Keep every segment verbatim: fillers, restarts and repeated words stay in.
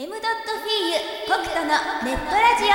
エムドットフィーユコクトのネットラジ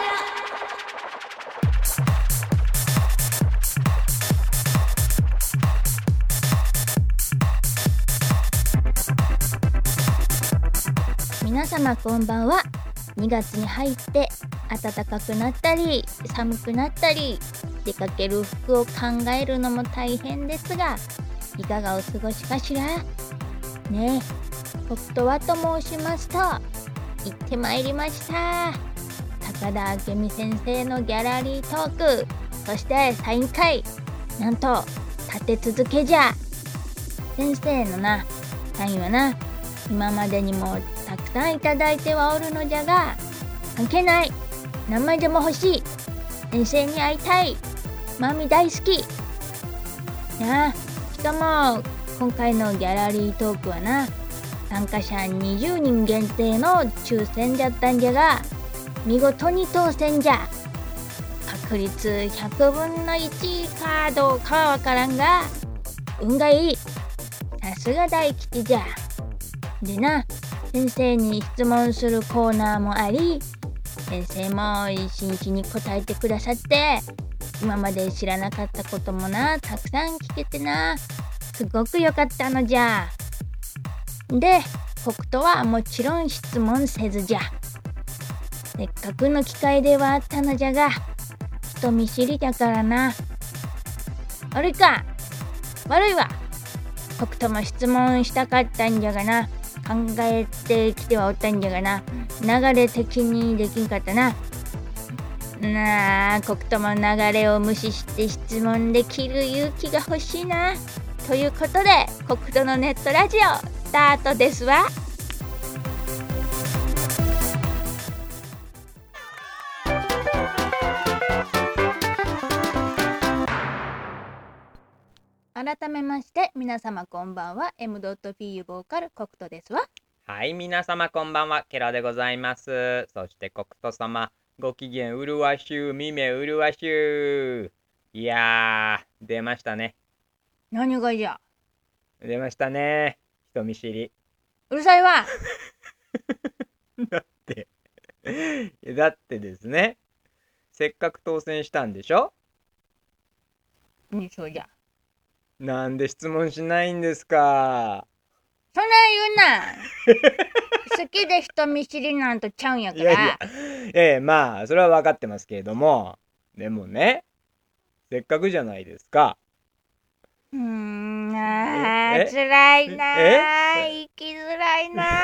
オ。皆様こんばんは。にがつに入って暖かくなったり寒くなったり、出かける服を考えるのも大変ですが、いかがお過ごしかしらねえ。コクトはと申しますと、行ってまいりました。高田明美先生のギャラリートーク、そしてサイン会、なんと立て続けじゃ。先生のなサインはな、今までにもたくさんいただいてはおるのじゃが、関係ない、何枚でも欲しい、先生に会いたい、マミ大好きなあ。しかも今回のギャラリートークはな、参加者にじゅうにん限定の抽選だったんじゃが、見事に当選じゃ。確率ひゃくぶんのいちかどうかはわからんが、運がいい。さすが大吉じゃ。でな、先生に質問するコーナーもあり、先生も真摯に答えてくださって、今まで知らなかったこともな、たくさん聞けてな、すごく良かったのじゃ。で、コクトはもちろん質問せずじゃ。せっかくの機会ではあったのじゃが、人見知りだからな。悪いか、悪いわ。コクトも質問したかったんじゃがな、考えてきてはおったんじゃがな、流れ的にできんかったな。なあ、コクトも流れを無視して質問できる勇気が欲しいな。ということで、コクトのネットラジオスタートですわ。改めまして皆様こんばんは。 エムドットフィーユボーカルコクトですわ。 はい、皆様こんばんは、ケラでございます。そしてコクト様、ご機嫌うるわしゅう、みめうるわしゅう。いやー、出ましたね。 何がじゃ。 出ましたね、人見知り。 うるさいわだってだってですね、せっかく当選したんでしょ。 うん、そうじゃ。 なんで質問しないんですか。 そんなん言うな好きで人見知りなんとちゃうんやから。 いやいや、ええ、まあそれは分かってますけれども、でもね、せっかくじゃないですか。 うーん、あー、つらいなー、生きづらいな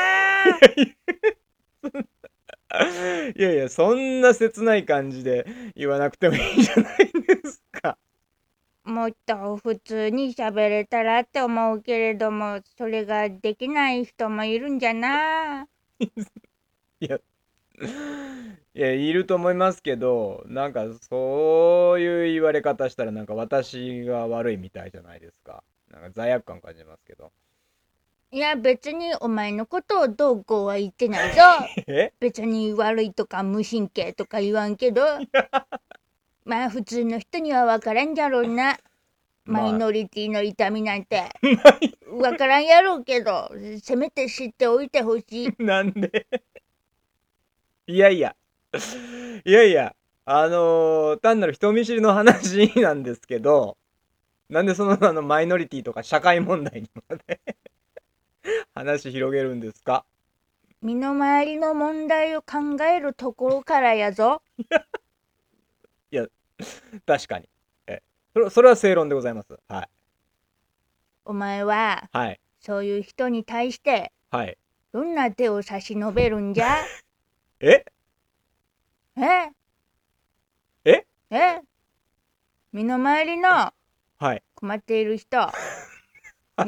ー。いやいや、そんな切ない感じで言わなくてもいいじゃないですか。もっと普通に喋れたらって思うけれども、それができない人もいるんじゃな。 いや、いや、いると思いますけど、なんかそういう言われ方したらなんか私が悪いみたいじゃないですか。なんか罪悪感感じますけど。 いや、別にお前のことをどうこうは言ってないぞ。 え別に悪いとか無神経とか言わんけどまあ普通の人には分からんじゃろうな、マイノリティの痛みなんて分からんやろうけど、せめて知っておいてほしい。 なんでいやいやいやいや、あのー、単なる人見知りの話なんですけど、なんでそのあのマイノリティとか社会問題にまで話広げるんですか。 身の回りの問題を考えるところからやぞ。 いや、確かに。え、それ、それは正論でございます。はい。 お前は、 はい、 そういう人に対して、 はい、 どんな手を差し伸べるんじゃええええ身の回りの困っている人、はい、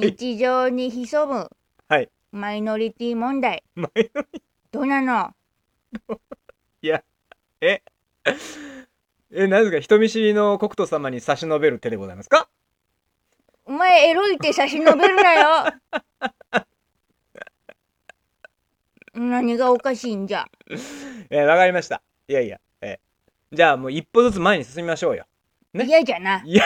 日常に潜む、はい、マイノリティ問題、マイノリどうなのいや、ええ、何ですか、人見知りのコクト様に差し伸べる手でございますか。 お前エロい手差し伸べるなよ何がおかしいんじゃ。 えー、わかりました。いやいや、えー、じゃあもう一歩ずつ前に進みましょうよ。 ね、嫌じゃな。 いや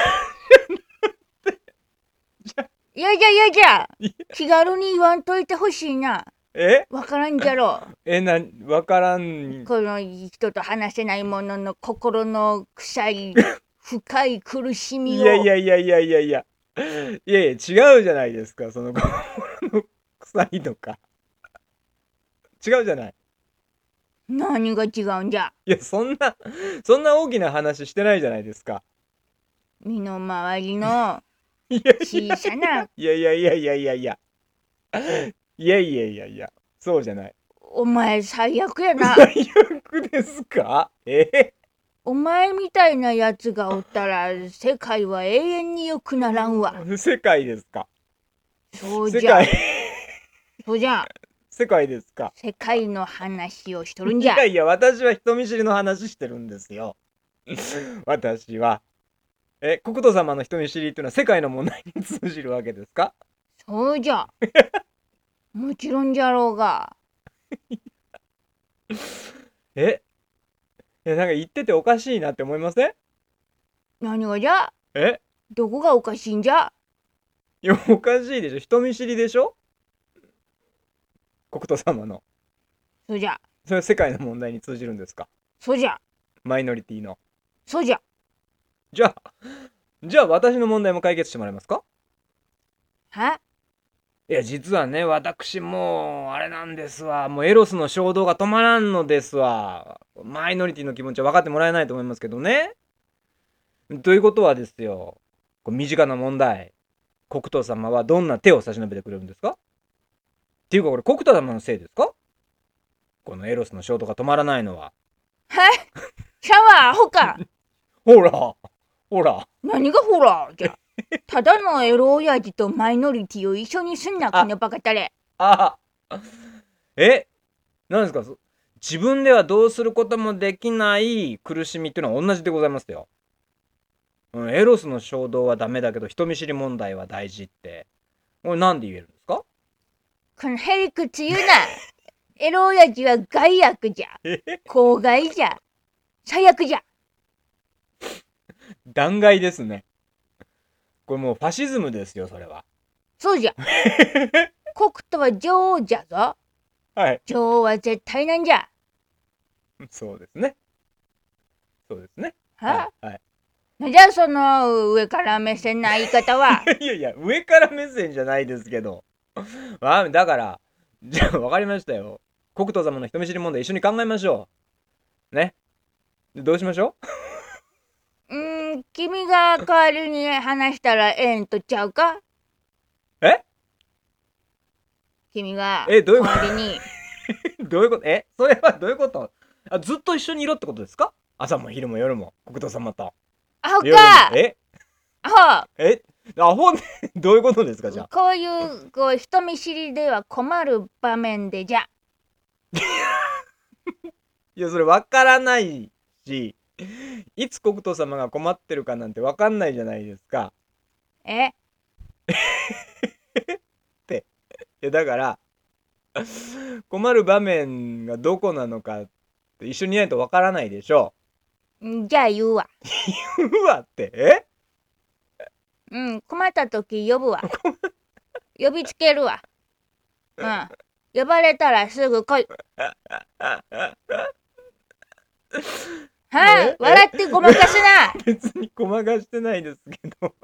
いやじゃいやじゃ気軽に言わんといてほしいな。 えわからんじゃろ。 え、な、わからん。 この人と話せないものの心の臭い深い苦しみを。 いやいやいやいやいやいや。いやいや、違うじゃないですか。その心の臭いとか。違うじゃない。 何が違うんじゃ。 いや、そんな、そんな大きな話してないじゃないですか。 身の回りのいや小さな。 いやいやいやいやいやいや。いやいやいやいや。そうじゃない。 お前最悪やな。 最悪ですか？えお前みたいなやつがおったら世界は永遠に良くならんわ。 世界ですか？ そうじゃ。 世界。 そうじゃ。 世界ですか？ 世界の話をしとるんじゃ。 いやいや、私は人見知りの話してるんですよ。私は。え、国土様の人見知りっていうのは世界の問題に通じるわけですか？ そうじゃ。もちろんじゃろうが。 えいや、なんか言ってておかしいなって思いません？ 何がじゃ？ えどこがおかしいんじゃ？ いや、おかしいでしょ。人見知りでしょ、国土様の。 そうじゃ。 それは世界の問題に通じるんですか？ そうじゃ。 マイノリティの。 そうじゃ。 じゃあ、じゃあ私の問題も解決してもらえますか？ はいや、実はね、私もう、あれなんですわ。もうエロスの衝動が止まらんのですわ。マイノリティの気持ちは分かってもらえないと思いますけどね。ということはですよ、こう身近な問題、国土様はどんな手を差し伸べてくれるんですか？っていうか、これ国土様のせいですか？このエロスの衝動が止まらないのは。 はいシャワーアホか。 ほら、ほら。 何がほらじゃ。ただのエロ親父とマイノリティを一緒にすんな、気のバカたれ。 あえ何ですか？そ自分ではどうすることもできない苦しみっていうのは同じでございますよ。うん、エロスの衝動はダメだけど人見知り問題は大事って、これなんで言えるんですか？ このへりくつ言うな。エロ親父は害悪じゃ。公害じゃ。最悪じゃ。 弾劾ですね。これもうファシズムですよ、それは。 そうじゃ。国土は女王じゃぞ。 はい。 女王は絶対なんじゃ。 そうですね。そうですね。 は、 はい。はい、 なんじゃその上から目線な言い方は。 いやいや、上から目線じゃないですけど。あ、だから、じゃあ分かりましたよ。国土様の人見知り問題一緒に考えましょう。ね。どうしましょうーん、君が代わりに話したらええんとちゃうか？ う？え君がえ、どういうこ代わりに。 とどういうこと？えそれはどういうこと？あ、ずっと一緒にいろってことですか？朝も昼も夜も国土様と。 アホ夜もか。 えアホ。 えアホね。どういうことですか？じゃあ。 こういうこう人見知りでは困る場面でじゃ。 いや、それ分からないし、いつ国土様が困ってるかなんて分かんないじゃないですか。 えっていや、だから困る場面がどこなのかって一緒にいないと分からないでしょ。 んじゃあ言うわ。 言うわってえうん困った時呼ぶわ。呼びつけるわ。うん呼ばれたらすぐ来い。はい、 え笑ってごまかすな。 別にごまかしてないですけど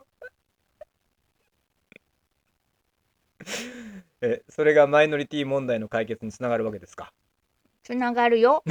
えそれがマイノリティ問題の解決につながるわけですか？ つながるよ。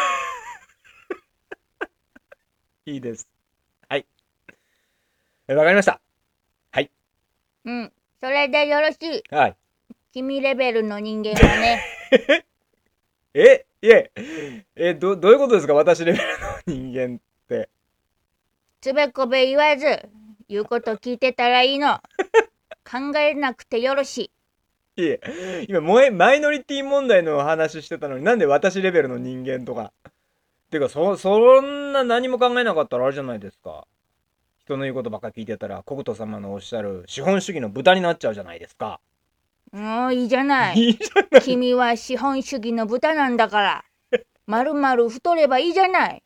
いいです。はいえわかりました。はいうんそれでよろしい。 はい君レベルの人間はね。 えいええどどういうことですか？私レベルの人間ってつべこべ言わず言うこと聞いてたらいいの。考えなくてよろしい。 いえ今もえマイノリティ問題の話してたのになんで私レベルの人間とかてかそそんな何も考えなかったらあれじゃないですか。人の言うことばっかり聞いてたら国土様のおっしゃる資本主義の豚になっちゃうじゃないですか。 もういいじゃない。 いいじゃない。 君は資本主義の豚なんだから。まるまる太ればいいじゃない。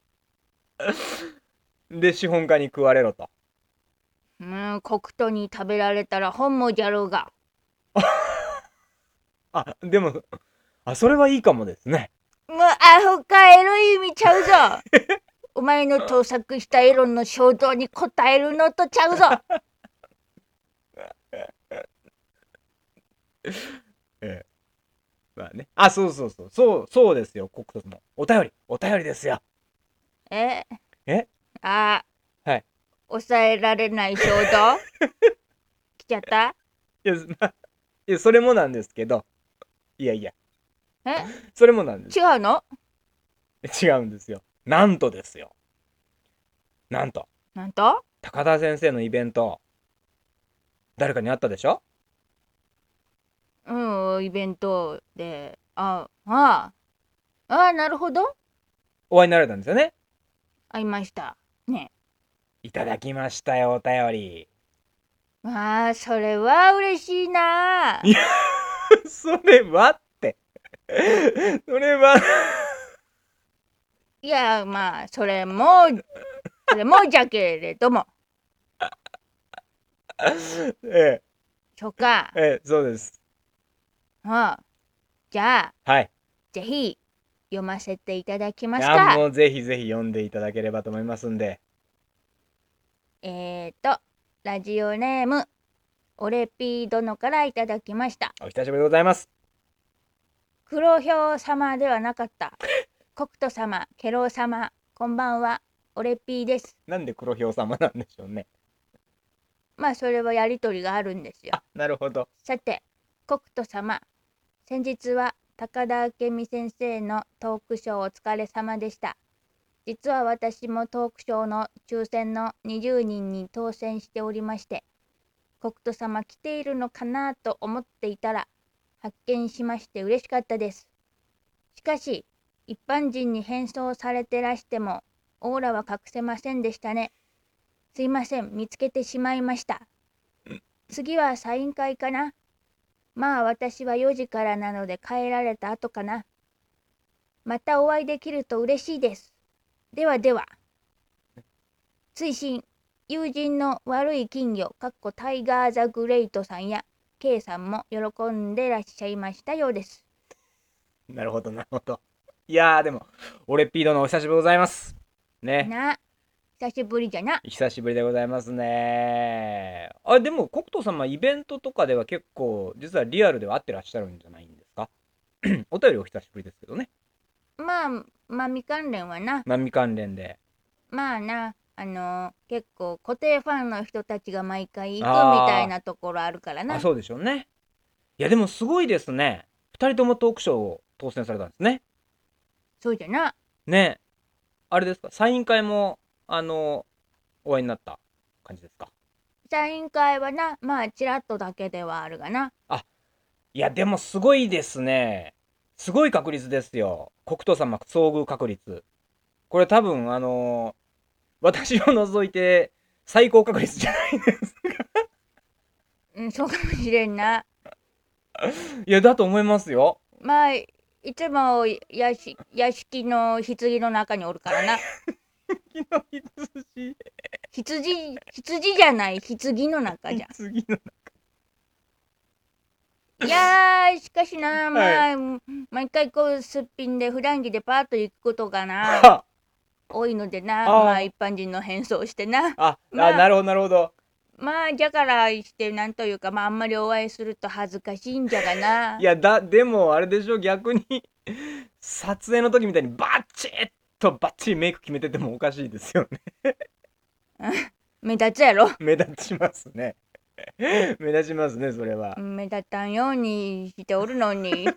で資本家に食われろと。 うん黒土に食べられたら本望じゃろうが。 あでもあ、それはいいかもですね。 もうアホかエロい意味ちゃうぞ。お前の盗作したエロの衝動に応えるのとちゃうぞ。 ええ。まあね。あ、そうそうそう。そう、そうですよ、コクトも。お便り、お便りですよ。 ええあはい。 抑えられない衝動来ちゃった。 いや、まあ、いや、それもなんですけど、いやいや、 えそれもなんです。 違うの？ 違うんですよ。なんとですよ。なんと、 なんと高田先生のイベント、誰かに会ったでしょ？ うん、イベントで、ああ、ああ、なるほど。 お会いになられたんですよね。 会いました。ね。 いただきましたよ、お便り。 まあ、それは嬉しいな。 いや、それはって。それはいや、まあ、それも、それもじゃけれども。 ええ、 そうか。 ええ、そうです。 うん。じゃあ、 はい。 ぜひ、読ませていただきいや、 ますか。 もうぜひぜひ読んでいただければと思いますんで。 えーと、ラジオネーム、オレピー殿からいただきました。 お久しぶりでございます。 黒ひょう様ではなかった。コクト様、ケロウ様、こんばんは。オレピーです。 なんで黒ひょう様なんでしょうね。 まあ、それはやりとりがあるんですよ。 あ、なるほど。 さて、コクト様、先日は高田明美先生のトークショーお疲れ様でした。実は私もトークショーの抽選のにじゅうにんに当選しておりまして、コクト様来ているのかなと思っていたら、発見しまして嬉しかったです。しかし、一般人に変装されてらしても、オーラは隠せませんでしたね。すいません、見つけてしまいました。次はサイン会かな。まあ私はよじからなので帰られた後かな。またお会いできると嬉しいです。ではでは。追伸、友人の悪い金魚、かっこタイガー・ザ・グレイトさんや K さんも喜んでらっしゃいましたようです。 なるほど、なるほど。いやー、でも、オレピードのお久しぶりでございます。ね。 な、久しぶりじゃな。 久しぶりでございますね。あ、でも、コクト様、イベントとかでは結構、実はリアルでは会ってらっしゃるんじゃないんですか？お便りお久しぶりですけどね。 まあ、まみ関連はな。 まみ関連で。 まあな、あのー結構固定ファンの人たちが毎回行くみたいあなところあるからー、あ、 な。 そうでしょうね。いや、でもすごいですね。二人ともトークショーを当選されたんですね。 そうじゃな。 ね。あれですか、サイン会も、あの、お会いになった感じですか？ サイン会はな、まあちらっとだけではあるがな。 あ、いや、でもすごいですね。すごい確率ですよ。国土様遭遇確率。これ多分、あのー私を除いて最高確率じゃないです。 うん、そうかもしれんな。 いや、だと思いますよ。 まあ、いつもやし屋敷の棺の中におるからな。 次の羊。 羊、羊じゃない、棺の中じゃ。 次の。 いやー、しかしな、まはあ、毎回こう、すっぴんで普段着でパーッと行くことがな、 は多いのでな、 あーまあ一般人の変装してな。 あ、 まああ、なるほど、なるほど。 まあ、じゃからしてなんというか、まああんまりお会いすると恥ずかしいんじゃがな。 いや、だ、でも、あれでしょ、逆に撮影の時みたいにバッチッとバッチリメイク決めててもおかしいですよね。 目立つやろ。 目立ちますね。目立ちますね、それは。 目立たんようにしておるのに。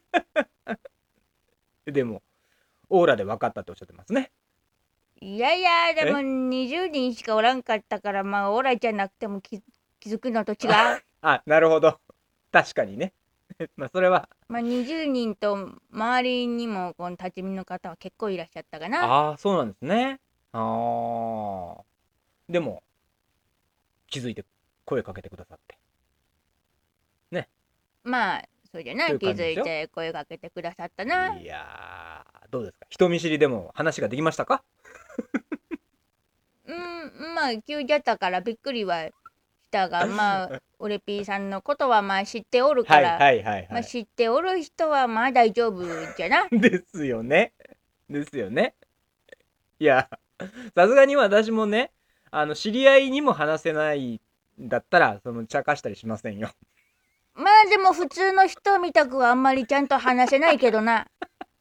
でも、オーラで分かったっておっしゃってますね。 いやいや、でえもにじゅうにんしかおらんかったから、まあ、オラじゃなくても気気づくのと違う。 あ、なるほど。確かにね。まあ、それは。 まあ、にじゅうにんと周りにもこの立ち見の方は結構いらっしゃったかな。 ああ、そうなんですね。ああ。でも、気づいて声かけてくださって。ね。 まあ、そうじゃな、 そういう気づい感じでしょ？ て声かけてくださったな。 いやー、どうですか、人見知りでも話ができましたか？ うん、まあ、急じゃったからびっくりはし人がまあオレピーさんのことはまあ知っておるかはいら、 はいはいはい。 まあ知っておる人はまあ大丈夫じゃな。 ですよね。ですよね。いや、さすがに私もね、あの、知り合いにも話せないんだったら、その、茶化したりしませんよ。 まあでも普通の人みたくはあんまりちゃんと話せないけどな。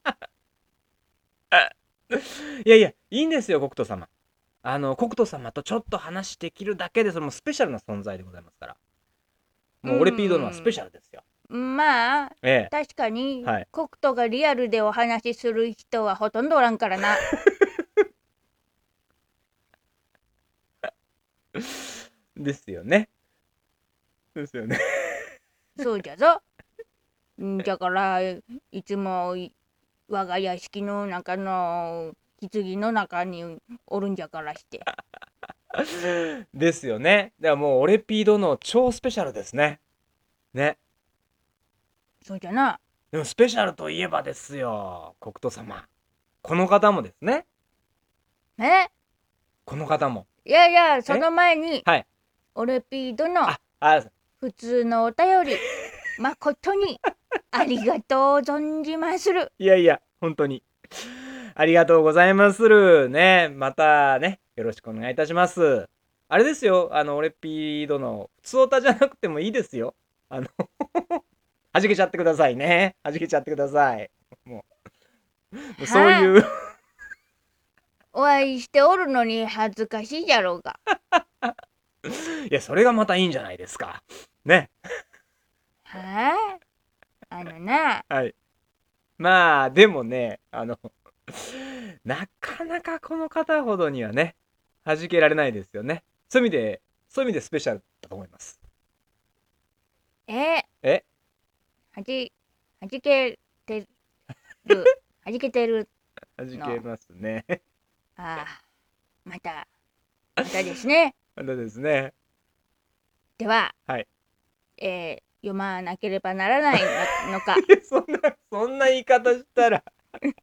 いやいや、いいんですよ、国斗様。あの、国斗様とちょっと話できるだけで、そのスペシャルな存在でございますから。もう、オレピー殿はスペシャルですよ。 まあ、 ええ。 確かに、 はいコクトがリアルでお話しする人はほとんどおらんからな。 ですよね。ですよね。 そうじゃぞ。んだからいつもい我が屋敷の中の棺の中におるんじゃからして。 ですよね。だからもう、オレピー殿超スペシャルですね。ね。 そうじゃな。 でも、スペシャルといえばですよ、国斗様。この方もですね。 えこの方も。 いやいや、その前に、 はい。 オレピー殿、 あ、あ、 普通のお便り、誠にありがとう存じまする。 いやいや、本当に。ありがとうございまする。ね。またね、よろしくお願いいたします。あれですよ、あの、オレピー殿、普通オタじゃなくてもいいですよ。あの、はじけちゃってくださいね。はじけちゃってください。もう、もうそういう、 お会いしておるのに恥ずかしいじゃろうが。 いや、それがまたいいんじゃないですか。ね。 はああのな、 はい。まあ、でもね、あの、なかなかこの方ほどにはね、弾けられないですよね。そういう意味で、そういう意味でスペシャルだと思います。 ええはじ、はじけてる、はじけてる。 弾けますね。 ああ、また、またですね。 またですね。 では、 はい。 えー読まなければならないののか。 いや、そんな、そんな言い方したら。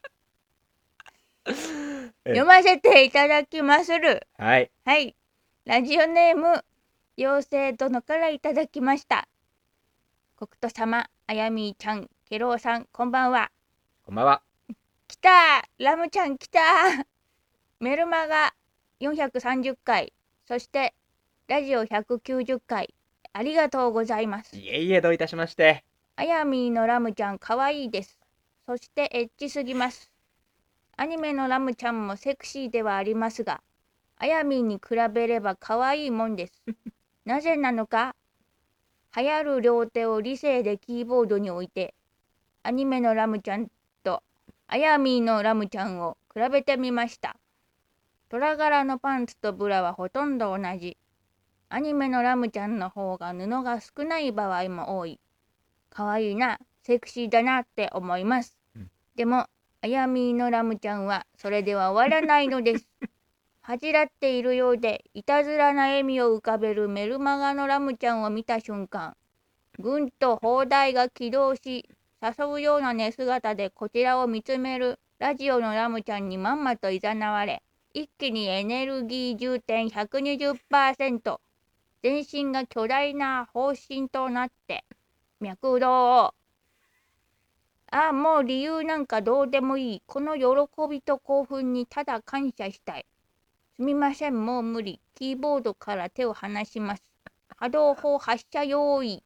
え読ませていただきまする。 はい。 はい。ラジオネーム、妖精殿からいただきました。国斗様、あやみーちゃん、ケロウさん、こんばんは。 こんばんは。 来たラムちゃん来たメルマガよんひゃくさんじゅっかい、そしてラジオひゃくきゅうじゅっかい、ありがとうございます。 いえいえ、どういたしまして。 あやみーのラムちゃんかわいいです。そしてエッチすぎます。アニメのラムちゃんもセクシーではありますが、あやみーに比べればかわいいもんです。なぜなのか、流行る両手を理性でキーボードに置いて、アニメのラムちゃんとあやみーのラムちゃんを比べてみました。虎柄のパンツとブラはほとんど同じ。アニメのラムちゃんの方が布が少ない場合も多い。かわいいな、セクシーだなって思います。 うん、 でも、あやみーのラムちゃんはそれでは終わらないのです。恥じらっているようでいたずらな笑みを浮かべるメルマガのラムちゃんを見た瞬間、ぐんと砲台が起動し、誘うような寝姿でこちらを見つめるラジオのラムちゃんにまんまといざなわれ、一気にエネルギー充填 ひゃくにじゅっパーセント、全身が巨大な方針となって脈動を、ああ、もう理由なんかどうでもいい。この喜びと興奮にただ感謝したい。すみません、もう無理。キーボードから手を離します。波動砲発射用意。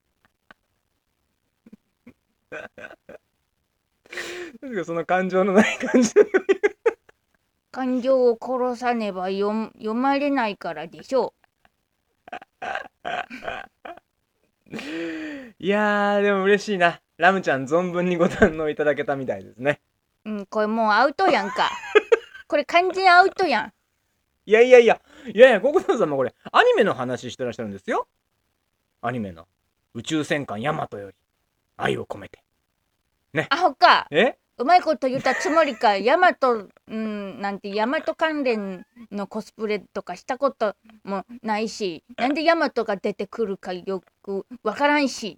なんかその感情のない感じ。 感情を殺さねば読読まれないからでしょいやー、でも嬉しいな。ラムちゃん存分にご堪能いただけたみたいですね。 う。うん、これもうアウトやんか。これ完全アウトやん。 いやいやいや、いやいや、国分さんもこれ、アニメの話してらっしゃるんですよ。アニメの。宇宙戦艦ヤマトより、愛を込めて。 アホか。 えうまいこと言ったつもりか。ヤマト、うん、なんてヤマト関連のコスプレとかしたこともないし、なんでヤマトが出てくるかよくわからんし。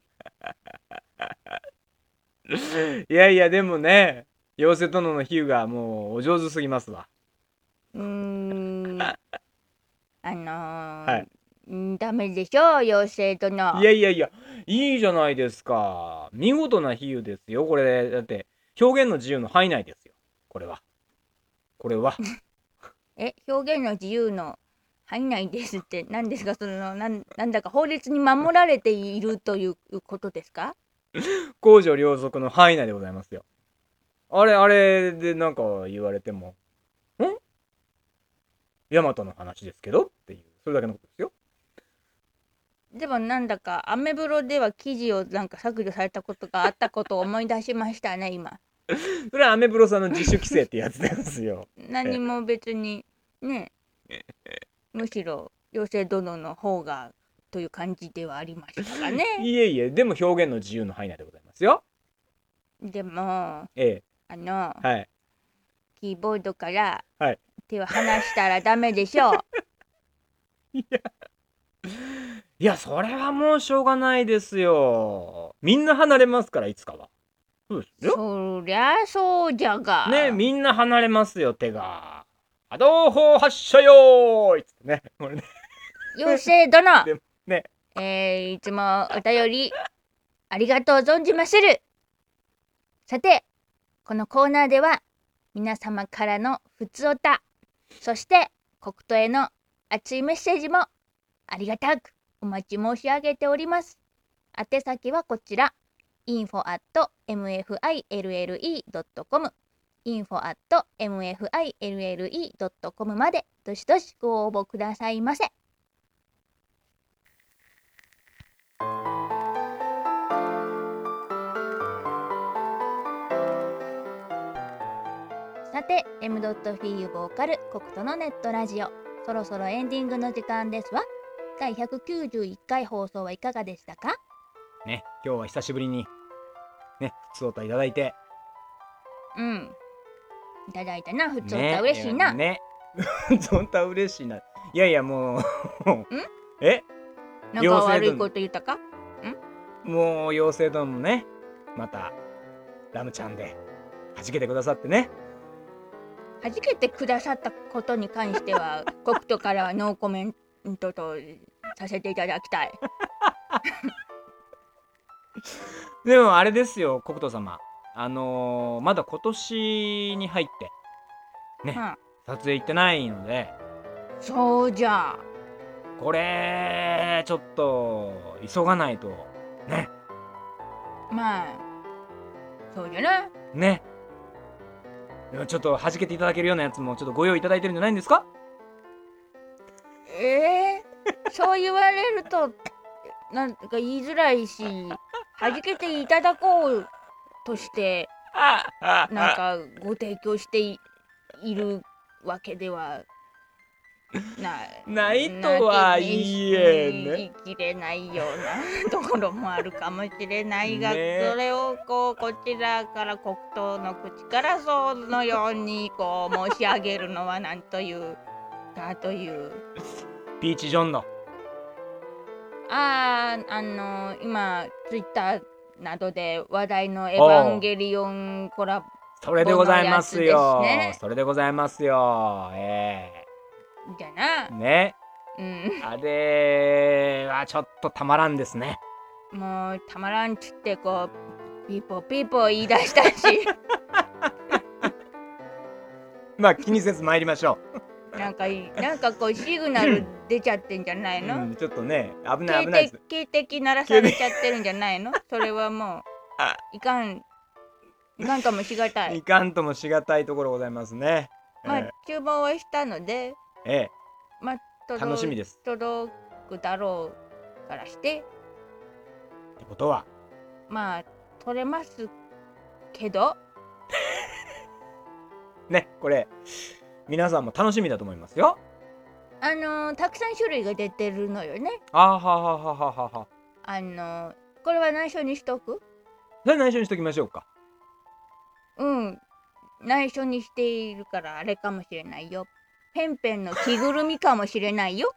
いやいや、でもね、妖精殿の比喩がもうお上手すぎますわ。 うーん、あのーはい。 んダメでしょう、妖精殿。 いやいやいや、いいじゃないですか。見事な比喩ですよ。これ、だって表現の自由の範囲内ですよ。これは。これは。 え、表現の自由の範囲内ですって何ですか？そのなん、なんだか法律に守られているということですか？ 公序良俗の範囲内でございますよ。あれ、あれでなんか言われても、んヤマトの話ですけどっていう、それだけのことですよ。 でもなんだかアメブロでは記事をなんか削除されたことがあったことを思い出しましたね、今。 それはアメブロさんの自主規制ってやつですよ。 何も別にね、むしろ妖精殿の方がという感じではありましたかね。 いえいえ、でも表現の自由の範囲内でございますよ。 でも、 ええ。 あの、 はい。 キーボードからはい。 手を離したらダメでしょう。 いや。いや、それはもうしょうがないですよ。みんな離れますから、いつかは。そうですよ。 そりゃそうじゃが。 ね、みんな離れますよ、手が。波動砲発射よーいつってね。これね。 妖精殿、 でもね。 えー、いつもお便りありがとう存じまする。さて、このコーナーでは皆様からのふつおた、そして国都への熱いメッセージもありがたくお待ち申し上げております。宛先はこちら、インフォ アット エムエフアイエルエルイー ドットコム インフォ アット エムエフアイエルエルイー ドットコム までどしどしご応募くださいませ。さて エム フィーボーカル国都のネットラジオ、そろそろエンディングの時間ですわ。だいひゃくきゅうじゅういっかい放送はいかがでしたかね、今日は久しぶりにね、普通歌いただいて。 うん、いただいたな。普通歌嬉しいな。 ね、普通歌嬉しいな。いやいやもうえなんか悪いこと言ったか？んもう妖精丼もね、またラムちゃんで弾けてくださってね。 弾けてくださったことに関しては国都からはノーコメントとさせていただきたい。 でもあれですよ、国都様、あのー、まだ今年に入ってね、うん、撮影行ってないので。 そうじゃ、 これちょっと急がないとね。 まあそうじゃなね。でもちょっと弾けていただけるようなやつもちょっとご用意いただいてるんじゃないんですか？ えー、そう言われるとなんか言いづらいし、弾けていただこうとしてなんかご提供して い, いるわけではなないとはいえね、 言い切れないようなところもあるかもしれないが、 ね、 それをこうこちらから国都の口からそのようにこう申し上げるのはなんというかというピーチジョンのあーあのー、今ツイッターなどで話題のエヴァンゲリオンコラボ、 それでございますよ、ね、それでございますよ、ええーじゃなね、 うん、 あれはちょっとたまらんですね。 もうたまらんっつってこうピーポーピーポー言い出したしまあ気にせず参りましょうなんかなんかこうシグナル出ちゃってんじゃないの、 うん、ちょっとね危ない危ないです。 警笛鳴らされちゃってるんじゃないのそれはもういかんいかんともしがたいいかんともしがたいところございますね。 まあ、えー、注文はしたのでええ、 まあ、 楽しみです。 届くだろうからしてってことはまあ取れますけどね、これ皆さんも楽しみだと思いますよ。 あのー、たくさん種類が出てるのよね。 あーはははははは。 あのー、これは内緒にしとく？ それ内緒にしときましょうか。 うん内緒にしているからあれかもしれないよ。ペンペンの着ぐるみかもしれないよ。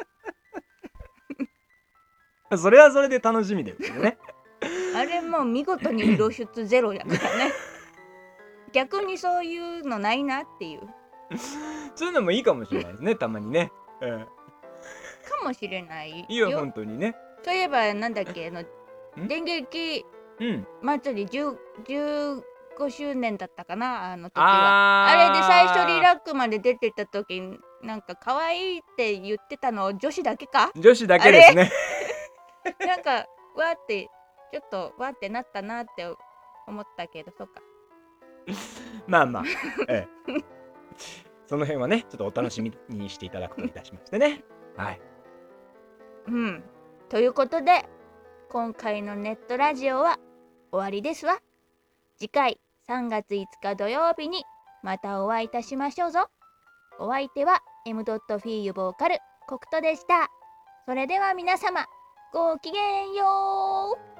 それはそれで楽しみですよね。 あれもう見事に露出ゼロやからね。逆にそういうのないなっていう。 そういうのもいいかもしれないですね、たまにね。うん、 かもしれないいやよ。 本当にね。 そういえばなんだっけあのん電撃うん。 祭りじゅう、じゅうごしゅうねんだったかなあの時は。 ああれで最初リーラックまで出てた時なんか可愛いって言ってたの女子だけか女子だけですね。 なんかわーってちょっとわーってなったなって思ったけどそうか。 まあまあ、ええ、その辺はねちょっとお楽しみにしていただくといたしましてね。はい。 うんということで今回のネットラジオは終わりですわ。次回さんがついつか土曜日にまたお会いいたしましょうぞ。お相手は エム フィーユボーカルコクトでした。それでは皆様ごきげんよう。